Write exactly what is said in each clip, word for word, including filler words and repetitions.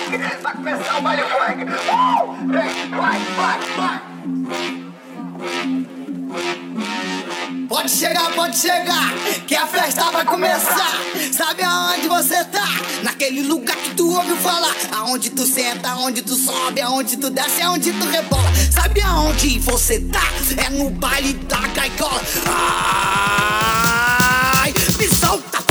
funk, vai começar o baile funk. Uh! Vem, vai, vai, vai. Pode chegar, pode chegar, que a festa vai começar. Sabe aonde você tá? Naquele lugar que tu ouviu falar. Aonde tu senta, aonde tu sobe, aonde tu desce, aonde tu rebola. Sabe aonde você tá? É no baile da gaiola. Ai, me solta.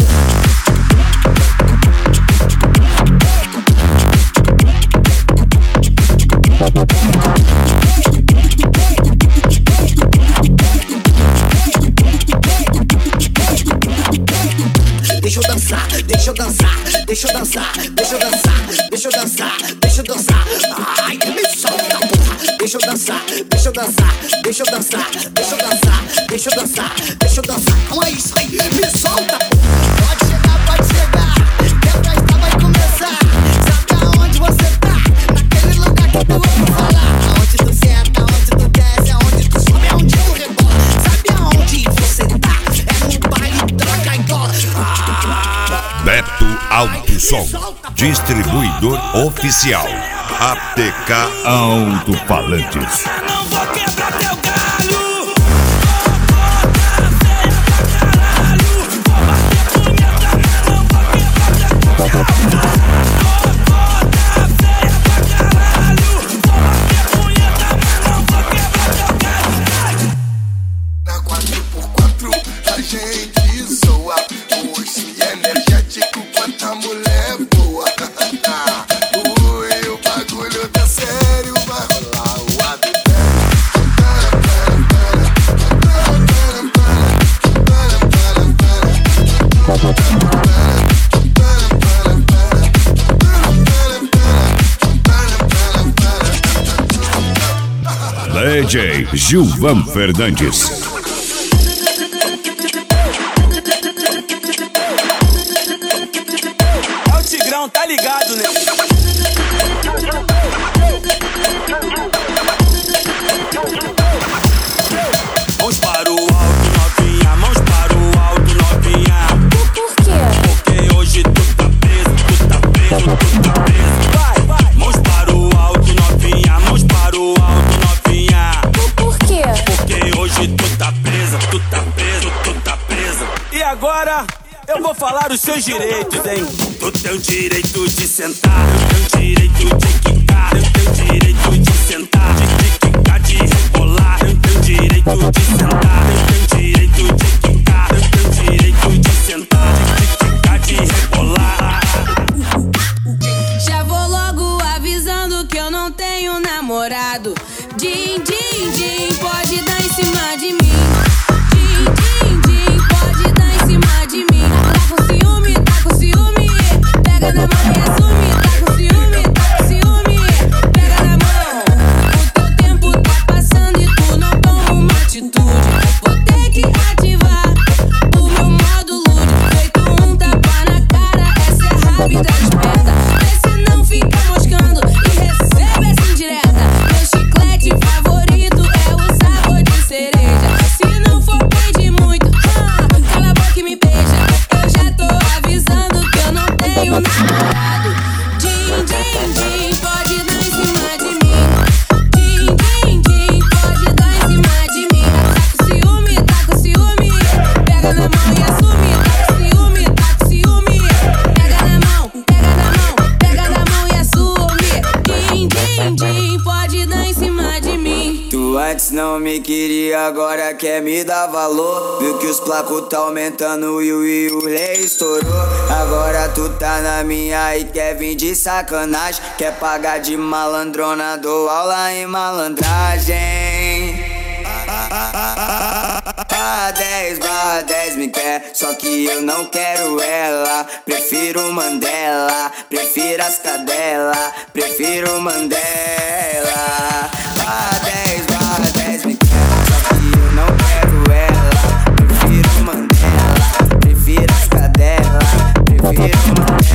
Deixa eu dançar, deixa eu dançar, deixa eu dançar, deixa eu dançar, deixa eu dançar, deixa eu dançar. Ai, me solta, porra. Deixa eu dançar, deixa eu dançar, deixa eu dançar, deixa eu dançar, deixa eu dançar, deixa eu dançar. Então é isso aí, me solta, porra. Pode chegar, pode chegar, que a festa vai começar. Sabe aonde você tá? Naquele lugar que tu ouve falar. Aonde tu senta, aonde tu desce, aonde tu sobe, aonde tu rebola. Sabe aonde você tá? É no baile da gaiola. Beto Alto Som, distribuidor oficial. A T K Alto-Falantes. Não vou quebrar teu galho. Vou bater punheta, não vou quebrar teu galho. Vou feia pra caralho. Vou bater punheta, não vou quebrar teu galho. Na quatro por quatro a gente zoa. Hoje energético, quanta mulher boa. Ui, o bagulho tá sério, vai rolar o D J Gilvan Fernandes. É o Tigrão, tá ligado, né? Mãos para o alto, novinha. Mãos para o alto, novinha. Por quê? Porque hoje tu tá preso, tu tá preso, tu tá preso. Vai, vai. Mãos para o alto, novinha. Mãos para o alto, novinha. Por quê? Porque hoje tu tá presa, tu tá preso, tu tá presa. E agora eu vou falar os seus direitos, hein? Tu tem o direito de sentar, tu tem o direito de quicar, tu tem o direito de sentar, de, de quicar, de rebolar, tu tem o direito de sentar, tu tem o direito de quicar, tu tem o direito de sentar, de, de quicar, de rebolar. Já vou logo avisando que eu não tenho namorado. Din, din, din, pode dar em cima de mim. Din, din, din, pode dar em cima de mim. Tá com ciúme, tá com ciúme. Pega na mão e assume. Tá com ciúme, tá com ciúme. Pega na mão. O teu tempo tá passando e tu não toma uma atitude. Vou ter que ativar o meu modo lúdico. Feito um tapa na cara, essa é rápida esperta. Vê se não fica moscando e recebe essa indireta. Meu chiclete favorito é o sabor de cereja. Se não for pedir muito, ah, cala a boca e me beija. Eu já tô avisando que eu não tenho namorado. Din, din, din, pode dar em cima de mim. Din, din, din, pode dar em cima de mim. Tá com ciúme, tá com ciúme. Pega na mão e assume. Tá com ciúme, tá com ciúme. Pega na mão, pega na mão, pega na mão e assume. Din, din, din, pode dar em cima de mim. Tu antes não me queria, agora quer me dar valor. Viu que os placos tá aumentando e o e o rei estourou. Agora tu tá na minha e quer vir de sacanagem. Quer pagar de malandrona, dou aula em malandragem. A dez barra dez me quer, só que eu não quero ela. Prefiro Mandela, prefiro as cadela, prefiro Mandela. A dez barra dez me quer, só que eu não quero ela. Prefiro Mandela, prefiro as cadela, prefiro Mandela.